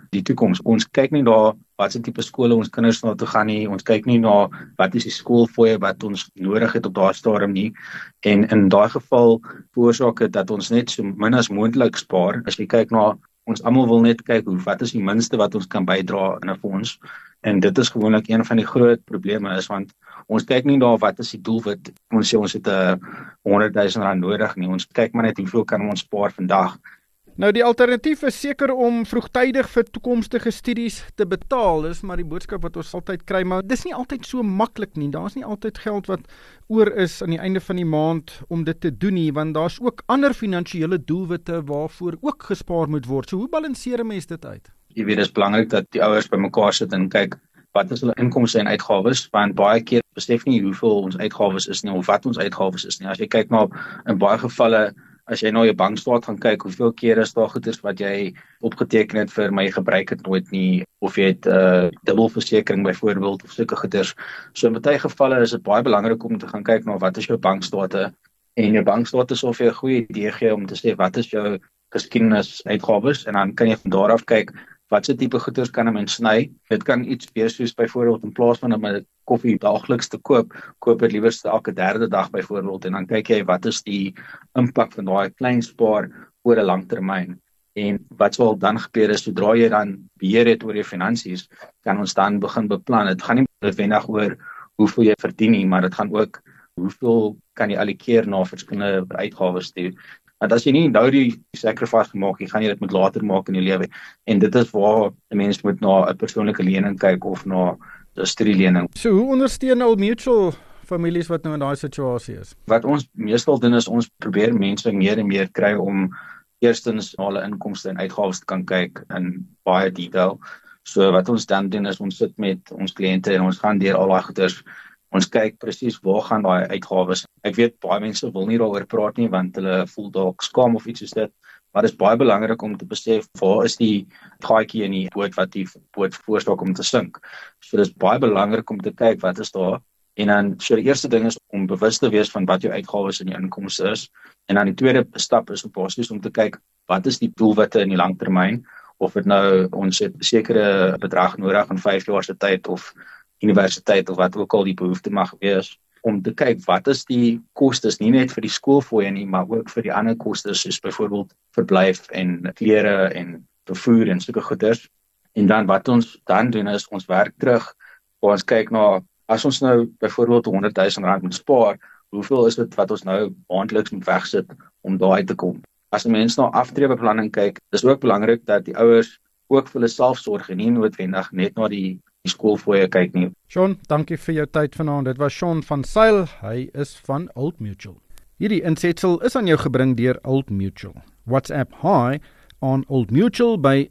die toekoms. Ons kyk nie na wat se tipe skole ons kinders na toe gaan nie. Ons kyk nie na wat is die skoolfooie wat ons nodig het op daai stadium nie. En in daai geval veroorsaak dit dat ons net so min as moontlik spaar. As jy kyk na ons almal wil net kyk wat is die minste wat ons kan bydra in 'n fonds. En dit is gewoonlik een van die groot probleme is want ons kyk nie na wat is die doelwit. Ons sê ons het 100,000 rand nodig nie. Ons kyk maar net hoeveel kan ons spaar vandag. Nou die alternatief is seker om vroegtydig vir toekomstige studies te betaal. Dis maar die boodskap wat ons altyd kry, maar dis nie altyd so maklik nie. Daar's nie altyd geld wat oor is aan die einde van die maand om dit te doen nie, want daar's ook ander finansiële doelwitte waarvoor ook gespaar moet word. So hoe balanseer 'n mens dit uit? Jy weet, dit is belangrik dat die ouers bymekaar sit en kyk wat is hulle inkomste en uitgawes, want baie keer besef nie hoeveel ons uitgawes is nie of wat ons uitgawes is nie. As jy kyk na in baie gevalle as jy na jou bankstaat gaan kyk, hoeveel keer is daar goeders wat jy opgeteken het vir my gebruik het nooit nie, of jy het dubbelversekering byvoorbeeld of sulke goeders. So in baie gevalle is dit baie belangrik om te gaan kyk na wat is jou bankstate en jou bankstate sal vir jou 'n goeie idee gee om te sê wat is jou geskiedenis uitgawes en dan kan jy van daar af kyk wat se tipe goeders kan 'n mens sny. Dit kan iets wees soos byvoorbeeld in plaas van om 'n koffie daagliks te koop dit liewer elke derde dag byvoorbeeld en dan kyk jy wat is die impak van daai klein spaar oor 'n lang termyn. En wat sal dan gebeur is sodra jy dan beheer het oor jou finansies, kan ons dan begin beplan. Dit gaan nie noodwendig oor hoeveel jy verdien nie, maar dit gaan ook hoeveel kan jy allokeer na verskillende uitgawes toe. Want as jy nie nou die sacrifice gemaak, jy gaan jy dit moet later maak in jou lewe. En dit is waar 'n mens moet na 'n persoonlike lening kyk of na 'n studielening. So hoe ondersteun Old Mutual families wat nou in daai situasie is? Wat ons meestal doen is ons probeer mense meer en meer kry om eerstens na hulle inkomste en uitgawes te kan kyk in baie detail. So wat ons dan doen is ons sit met ons kliënte en ons gaan deur al daai goeders. Ons kyk presies waar gaan daai uitgawes. Ek weet baie mense wil nie daaroor praat nie want hulle voel dalk skaam of iets soos dit. Maar dit is baie belangrik om te besef waar is die gaatjie in die boot wat die boot veroorsaak om te sink. So dit is baie belangrik om te kyk wat is daar. En dan so die eerste ding is om bewus te wees van wat jou uitgawes en jou inkomste is. En dan die tweede stap is om basies om te kyk wat is die doelwitte in die langtermyn. Of dit nou ons het 'n sekere bedrag nodig in 5 jaar se tyd of universiteit of wat ook al die behoefte mag wees, om te kyk wat is die kostes, nie net vir die skoolfooie nie, maar ook vir die ander kostes, soos byvoorbeeld verblyf en klere en vervoer en sulke goeders. En dan wat ons dan doen is, ons werk terug, waar ons kyk na, as ons nou byvoorbeeld 100,000 rand moet spaar, hoeveel is dit wat ons nou maandeliks moet wegsit om daar uit te kom? As 'n mens na aftreebeplanning kyk, is ook belangrik dat die ouers ook vir hulle self sorg en nie noodwendig net na die skoolfooie kyk nie. Sean, dankie vir jou tyd vanaand. Dit was Sean van Sail, hy is van Old Mutual. Hierdie insetsel is aan jou gebring deur Old Mutual. WhatsApp hi aan Old Mutual by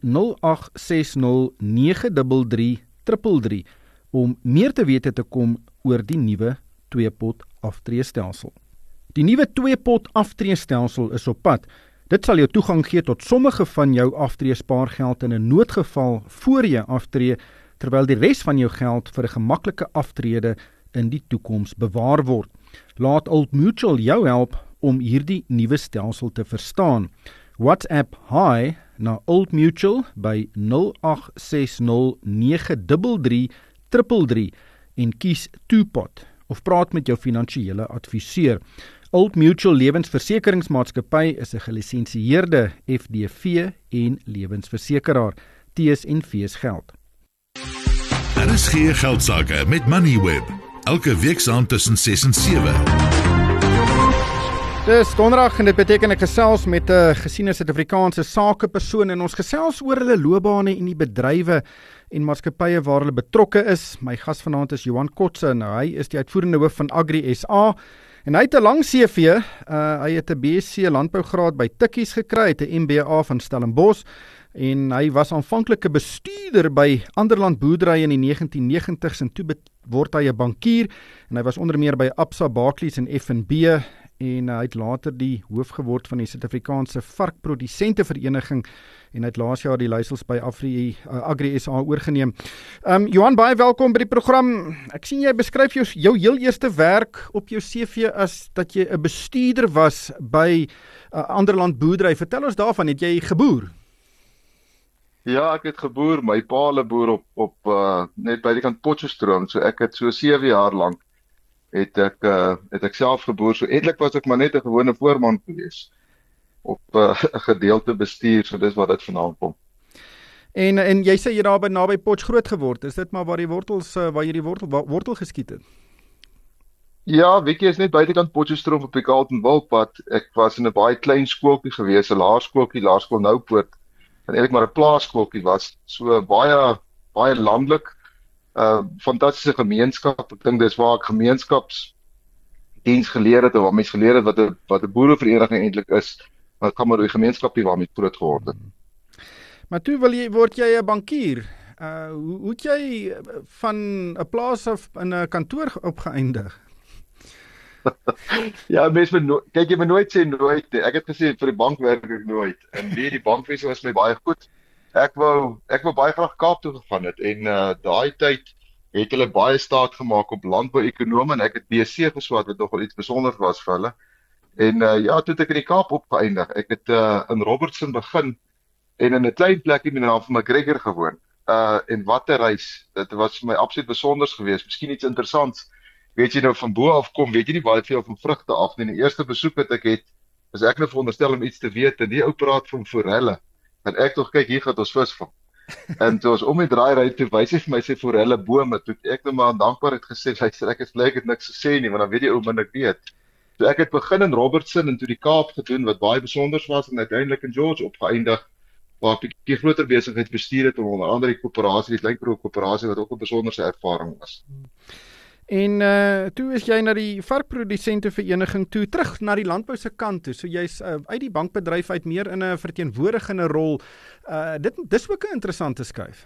0860933333 om meer te wete te kom oor die nuwe 2-pot aftreestelsel. Die nuwe 2-pot aftreestelsel is op pad. Dit sal jou toegang gee tot sommige van jou aftreespaargeld in 'n noodgeval voor jy aftree, terwyl die res van jou geld vir 'n gemaklike aftrede in die toekoms bewaar word. Laat Old Mutual jou help om hierdie nuwe stelsel te verstaan. WhatsApp hi na Old Mutual by 0860933333 en kies 2-pot of praat met jou finansiële adviseur. Old Mutual Lewensversekeringsmaatskappy is 'n gelisensieerde FDV en lewensversekeraar. T's en V's geld. Daar is geen geldsaake met Moneyweb. Elke week saam tussen 6 en 7. Dis donderdag en dit beteken ek gesels met 'n gesiene Suid-Afrikaanse sakepersoon en ons gesels oor hulle loopbane en die bedrywe en maatskappye waar hulle betrokke is. My gas vanaand is Johan Kotse. Nou, hy is die uitvoerende hoof van Agri SA en hy het 'n lang CV. Hy het 'n BSc landbougraad by Tikkies gekry, hy het 'n MBA van Stellenbosch en hy was aanvanklike bestuurder by Anderland Boerdery in die 1990s en toe word hy 'n bankier en hy was onder meer by Absa, Barclays en FNB en hy het later die hoof geword van die Suid-Afrikaanse Varkprodusente Vereniging en hy het laas jaar die leiersels by Agri SA oorgeneem. Johan, baie welkom by die program. Ek sien jy beskryf jou heel eerste werk op jou CV as dat jy 'n bestuurder was by Anderland Boerdery. Vertel ons daarvan, het jy geboer? Ja, ek het geboer, my pa hulle boer op net by die kant Potchefstroom, so ek het so 7 jaar lank het ek self geboer. So eintlik was ek maar net 'n gewone voorman gewees op 'n gedeelte bestuur, so dis wat dit vandaan kom. En jy sê jy daar naby Potch groot geword. Is dit maar waar die wortels waar jy die wortel geskiet het? Ja, Wiekie is net buitekant Potchefstroom op die Carletonville-pad. Ek was in 'n baie klein skooltjie gewees, 'n laerskool Noupoort, en eintlik maar 'n plaasskooltjie was. So baie landelik, fantastiese gemeenskap. Ek dink dis waar ek gemeenskapsdiens geleer het, en waar mense geleer het wat 'n boerevereniging eintlik is. Maar kan maar die gemeenskap hier waarmee groot geword het. Maar toe word jy 'n bankier. Hoe het jy van 'n plaas af in 'n kantoor opgeëindig? Ja, mense kyk, jy moet nooit sê nooit nie. Ek het gesê vir die bank werk ek nooit. En die bankwese was my baie goed. Ek wou baie graag Kaap toe gegaan het, en daai tyd het hulle baie staat gemaak op landbou-ekonome, en ek het BSc geswaat wat nogal iets besonders was vir hulle. En ja, toe het ek in die Kaap opgeëindig. Ek het in Robertson begin en in 'n klein plekkie met die naam van McGregor gewoon. En wat 'n reis. Dit was vir my absoluut besonders geweest. Miskien iets interessants. Weet jy nou van bo af kom, weet jy nie baie veel van vrugte af nie. Die eerste besoek wat ek het, was ek nou veronderstel om iets te weet, en die ou praat van forelle. En ek tog kyk, hier gaan ons vis vang. En toe ons om die draai toe wys hy vir my sy forelle bome, toe ek nou maar dankbaarheid gesê, luister, ek is bly ek het niks gesê nie, want dan weet jy ou min ek weet. So ek het begin in Robertson en toe die Kaap gedoen wat baie besonders was, en uiteindelik in George opgeëindig, waar ek 'n bietjie groter besigheid bestuur het, onder andere die koöperasie, die Kleinkroo koöperasie wat ook 'n besonderse ervaring was. En toe is jy na die varkprodusente vereniging toe, terug na die landbou se kant toe. So jy's uit die bankbedryf uit meer in 'n verteenwoordigende rol. Dis ook 'n interessante skuif.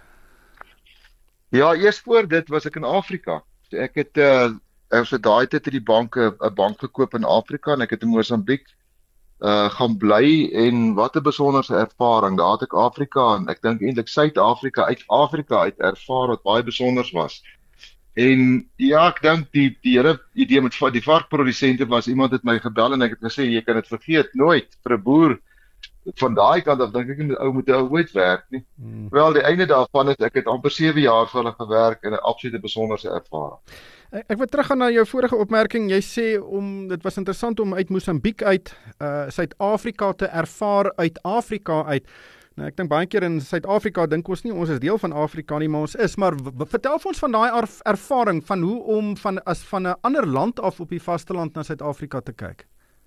Ja, eers voor dit was ek in Afrika. So ek het daai tyd het die bank 'n bank gekoop in Afrika, en ek het in Mosambiek gaan bly, en wat 'n besonderse ervaring. Daar het ek Afrika, en ek dink eintlik Suid-Afrika uit ervaar wat baie besonders was. En ja, ek dink die hele idee met die varkprodusente was, iemand het my gebel en ek het gesê, jy kan dit vergeet, nooit vir 'n boer van daai kant af, dink ek nie moet ooit werk nie. Wel, die einde daarvan is, ek het amper 7 jaar vir hulle gewerk, en 'n absolute besonderse ervaring. Ek wil teruggaan na jou vorige opmerking. Jy sê dit was interessant om uit Mosambiek uit Suid-Afrika te ervaar uit Afrika uit. Nou, ek dink baie keer in Suid-Afrika dink ons nie ons is deel van Afrika nie, maar ons is. Maar vertel vir ons van daai ervaring van hoe om van 'n ander land af op die vasteland na Suid-Afrika te kyk.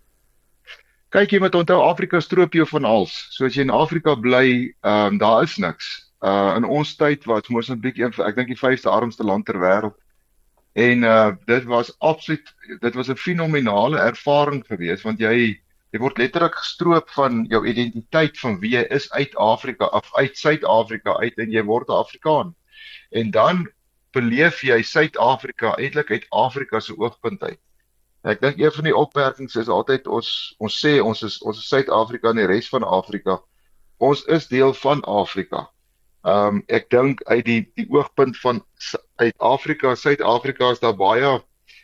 Kyk, jy moet onthou, Afrika stroop jou van alles. So as jy in Afrika bly, daar is niks. In ons tyd was Mosambiek ek dink die 5de armste land ter wêreld. En dit was 'n fenominale ervaring geweest, want jy word letterlik gestroop van jou identiteit van wie jy is uit Afrika of uit Suid-Afrika uit, en jy word 'n Afrikaan. En dan beleef jy Suid-Afrika eintlik uit Afrika se oogpunt uit. Ek dink een van die opmerkings is altyd ons sê ons is Suid-Afrika en die res van Afrika. Ons is deel van Afrika. Ek dink uit die oogpunt van uit Afrika, Suid-Afrika is daar baie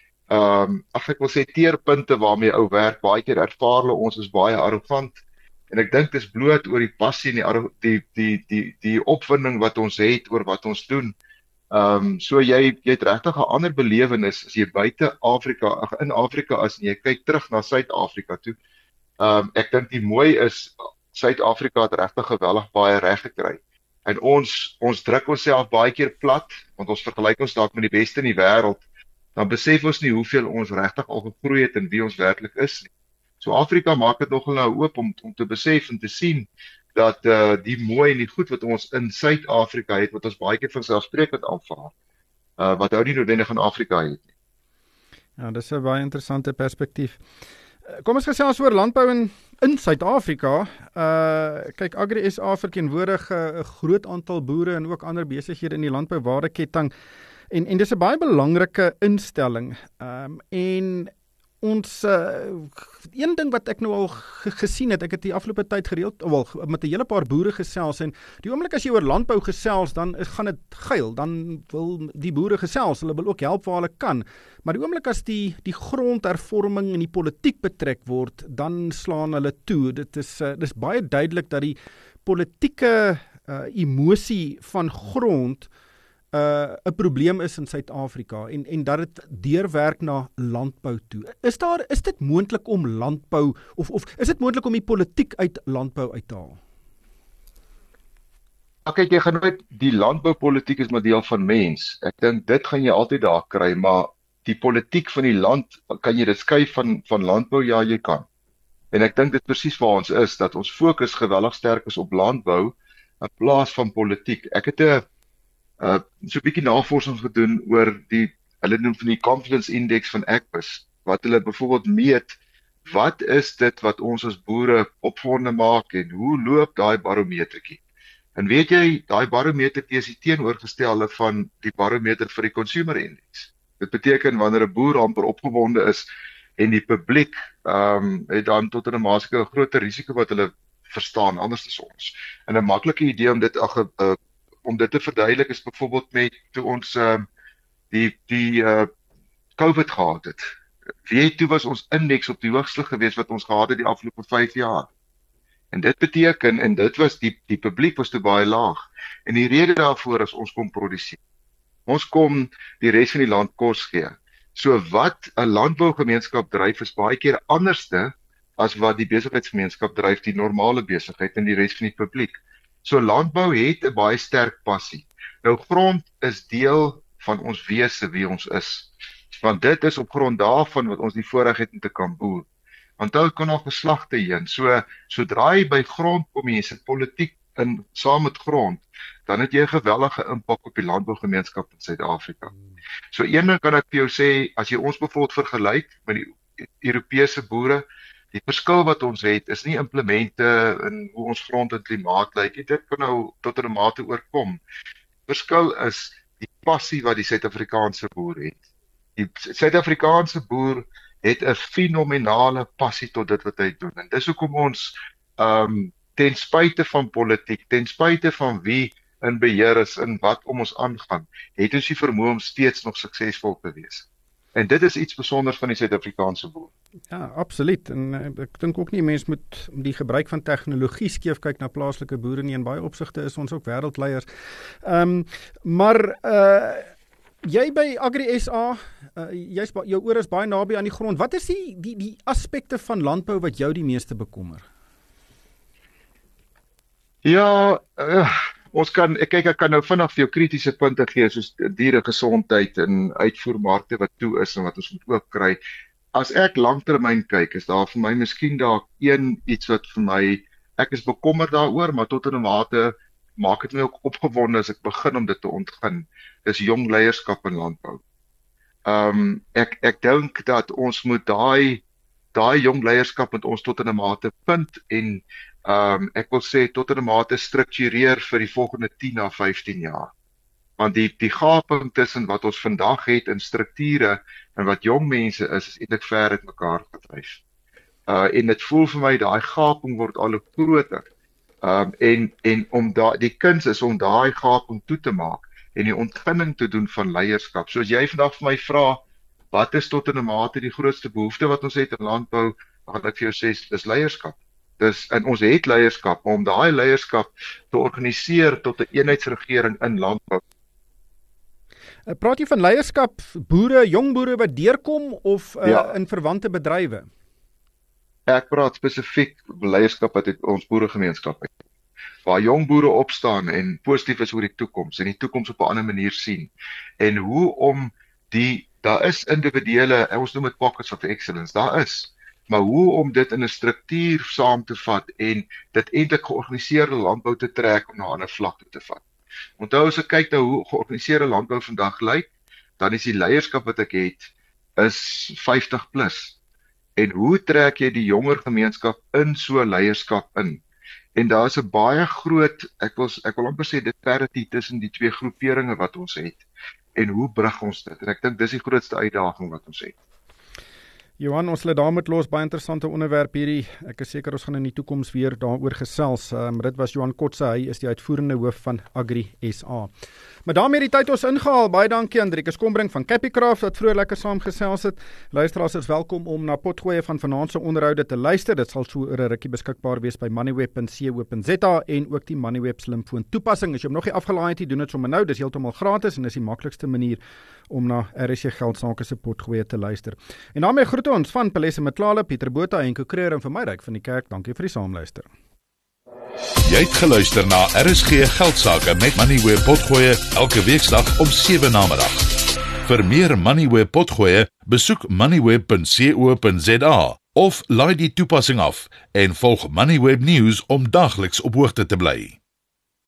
ek wil sê teerpunte waarmee ou werk. Baie keer ervaar hulle ons is baie arrogant, en ek dink dis bloot oor die passie en die opwinding wat ons het oor wat ons doen. So jy het regtig 'n ander belewenis as jy buite Afrika, in Afrika is, en jy kyk terug na Suid-Afrika toe. Ek dink die mooi is, Suid-Afrika het regtig geweldig baie reg gekry. En ons druk onsself baie keer plat, want ons vergelyk ons dalk met die beste in die wêreld. Dan besef ons nie hoeveel ons regtig al gegroei het en wie ons werklik is nie. So Afrika maak dit nogal nou oop om te besef en te sien dat die mooi en die goed wat ons in Suid-Afrika het, wat ons baie keer vanselfsprekend aanvaar, wat ou nie noodwendig in Afrika het nie. Ja, dis 'n baie interessante perspektief. Kom ons gesels oor landbou in Suid-Afrika. Kyk, Agri SA verteenwoordig 'n groot aantal boere en ook ander besighede in die landbouwaardeketting. En dis 'n baie belangrike instelling. En ons een ding wat ek nou al gesien het, ek het die afgelope tyd gereeld met 'n hele paar boere gesels, en die oomblik as jy oor landbou gesels, dan gaan dit geil, dan wil die boere gesels, hulle wil ook help waar hulle kan. Maar die oomblik as die grondhervorming en die politiek betrek word, dan slaan hulle toe. Dis baie duidelik dat die politieke emosie van grond 'n probleem is in Suid-Afrika en dat dit deurwerk na landbou toe. Is dit moontlik om landbou of is dit moontlik om die politiek uit landbou uit te haal? Kyk, jy gaan nooit die landboupolitiek is maar deel van mens. Ek dink dit gaan jy altyd daar kry, maar die politiek van die land, kan jy dit skei van landbou? Ja, jy kan. En ek dink dit presies waar ons is, dat ons fokus geweldig sterk is op landbou in plaas van politiek. Ek het so 'n bietjie navorsing gedoen oor hulle noem van die confidence index van Agpis, wat hulle byvoorbeeld meet, wat is dit wat ons as boere opgewonde maak en hoe loop daai barometertjie? En weet jy, daai barometertjie is die teenoorgestelde van die barometer vir die consumer index. Dit beteken wanneer 'n boer amper opgewonde is en die publiek het dan tot 'n mate 'n groter risiko wat hulle verstaan, anders as ons. En 'n maklike idee om dit te verduidelik is byvoorbeeld met toe ons die COVID gehad het. Weet toe was ons indeks op die hoogste gewees wat ons gehad het die afgelope 5 jaar. En dit beteken, en dit was die publiek was toe baie laag. En die rede daarvoor is ons kom produseer. Ons kom die res van die land kos gee. So wat 'n landbougemeenskap dryf is baie keer anderste as wat die besigheidsgemeenskap dryf, die normale besigheid en die res van die publiek. So landbou het 'n baie sterk passie. Nou grond is deel van ons wese wie ons is. Want dit is op grond daarvan wat ons die voorreg het om te kan boer. Want dit kan nog geslagte heen. So sodra jy by grond kom en jy sit politiek in saam met grond, dan het jy 'n gewellige impak op die landbougemeenskap in Suid-Afrika. So een ding kan ek vir jou sê, as jy ons bijvoorbeeld vergelyk met die Europese boere, die verskil wat ons het is nie implemente in hoe ons grond en klimaat lyk. Dit kan nou tot 'n mate oorkom. Die verskil is die passie wat die Suid-Afrikaanse boer het. Die Suid-Afrikaanse boer het 'n fenominale passie tot dit wat hy doen. En dis hoekom ons ten spyte van politiek, ten spyte van wie in beheer is en wat om ons aangaan, het ons die vermoë om steeds nog suksesvol te wees. En dit is iets besonders van die Suid-Afrikaanse boer. Ja, absoluut. En ek dink ook nie mens moet die gebruik van tegnologie skeef kyk na plaaslike boere nie. In baie opsigte is ons ook wêreldleiers. Maar jy by Agri SA, jou oor is baie naby aan die grond. Wat is die aspekte van landbou wat jou die meeste bekommer? Ja, ek kan nou vinnig vir jou kritiese punte gee, soos dieregesondheid en uitvoermarkte wat toe is en wat ons moet ook kry. As ek langtermyn kyk, is daar vir my miskien dalk iets wat vir my, ek is bekommerd daaroor, maar tot 'n mate maak dit my ook opgewonde as ek begin om dit te ontgin. Dis jong leierskap in landbou. Ek dink dat ons moet daai jong leierskap met ons tot 'n mate punt en ek wil sê tot 'n mate struktureer vir die volgende 10 na 15 jaar. Want die gaping tussen wat ons vandag het in strukture en wat jong mense is eintlik ver uit mekaar gedryf. En dit voel vir my daai gaping word al hoe groter. En om die kuns is om daai gaping toe te maak en die ontginning te doen van leierskap. So as jy vandag vir my vra, wat is tot 'n mate die grootste behoefte wat ons het in landbou, dan gaan ek vir jou sê, dis leierskap. En ons het leierskap, om daai leierskap te organiseer tot 'n eenheidsregering in landbou. Praat jy van leierskap, jong boere wat deurkom of in verwante bedrywe? Ek praat spesifiek leierskap wat ons boeregemeenskap het. Waar jong boere opstaan en positief is oor die toekoms en die toekoms op 'n ander manier sien. En hoe om daar is individuele, ons noem dit pockets of excellence, daar is. Maar hoe om dit in 'n struktuur saam te vat en dit eintlik georganiseerde landbou te trek om na 'n ander vlak toe te vat. Onthou as ek kyk na hoe georganiseerde landbou vandag lyk, dan is die leierskap wat ek het is 50 plus. En hoe trek jy die jonger gemeenskap in so leierskap in? En daar is 'n baie groot, ek wil amper sê disparity tussen die twee groeperinge wat ons het. En hoe brug ons dit? En ek dink dis die grootste uitdaging wat ons het. Johan, ons laat daarmee los, baie interessante onderwerp hierdie. Ek is seker ons gaan in die toekoms weer daaroor gesels. Dit was Johan Kotse, hy is die uitvoerende hoof van Agri SA. Maar daarmee die tyd ons ingehaal. Baie dankie aan Driekus Kombrink van Capicraft wat vroeër lekker saamgesels het. Luisteraars is welkom om na potgoeie van vanaand se onderhoude te luister. Dit sal so oor 'n rukkie beskikbaar wees by moneyweb.co.za en ook die Moneyweb slimfoon toepassing. As jy hom nog nie afgelaai het, doen dit sommer nou. Dis heeltemal gratis en is die maklikste manier om na RSG Geldsaake se potgoeie te luister. En daarmee groet ons van Palesa Matlala, Pieter Botha en Kokreer en vir my Ryk van die Kerk. Dankie vir die saamluister. Jy het geluister na RSG Geldsaake met Moneyweb potgoeie elke weeksdag om 7 namiddag. Vir meer Moneyweb potgoeie, besoek moneyweb.co.za of laai die toepassing af en volg Moneyweb News om dagliks op hoogte te bly.